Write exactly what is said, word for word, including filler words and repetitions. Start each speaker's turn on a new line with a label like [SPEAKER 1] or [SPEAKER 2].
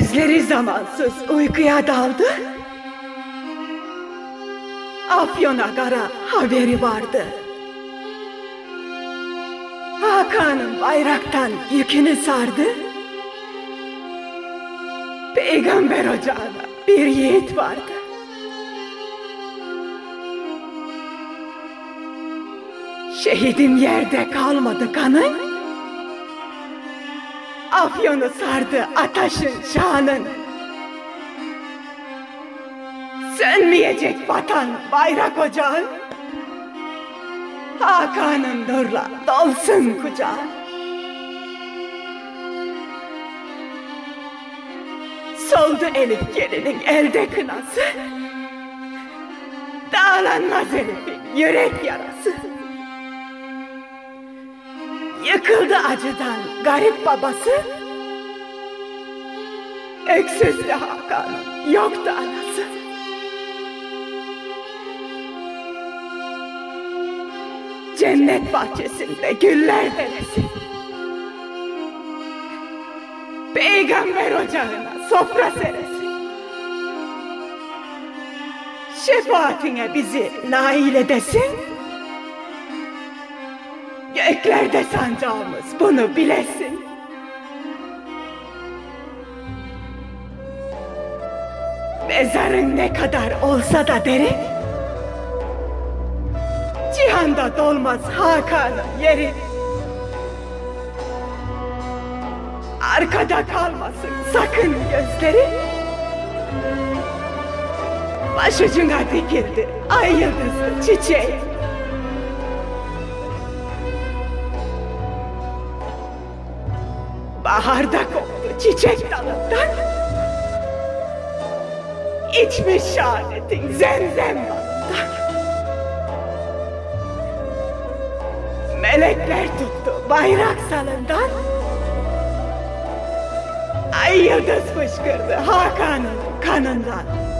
[SPEAKER 1] Gözleri zamansız uykuya daldı. Afyon'a kara haberi vardı. Hakan'ın bayraktan yükünü sardı. Peygamber ocağına bir yiğit vardı. Şehidin yerde kalmadı kanın. Afyon'u sardı ateşin şanın. Sönmeyecek vatan bayrak ocağın. Hakan'ın nurla dolsun kucağın. Soldu Elif gelinin elde kınası. Dağlanmaz Elif'in yürek yarası. Yıkıldı acıdan garip babası. Öksüzdü Hakan'ın, yoktu anası. Cennet bahçesinde güller deresi. Peygamber ocağına sofra seresi. Şefaatine bizi nail edesin. Göklerde sancağımız bunu bilesin. Mezarın ne kadar olsa da derin, cihanda dolmaz Hakan'ın yeri. Arkada kalmasın sakın gözleri. Başucuna dikildi ay yıldızlı çiçeği. Baharda koptu çiçek dalından. İçmiş şehadetin zemzem balından. Melekler tuttu bayrak salından. Ay yıldız fışkırdı Hakan'ın kanından.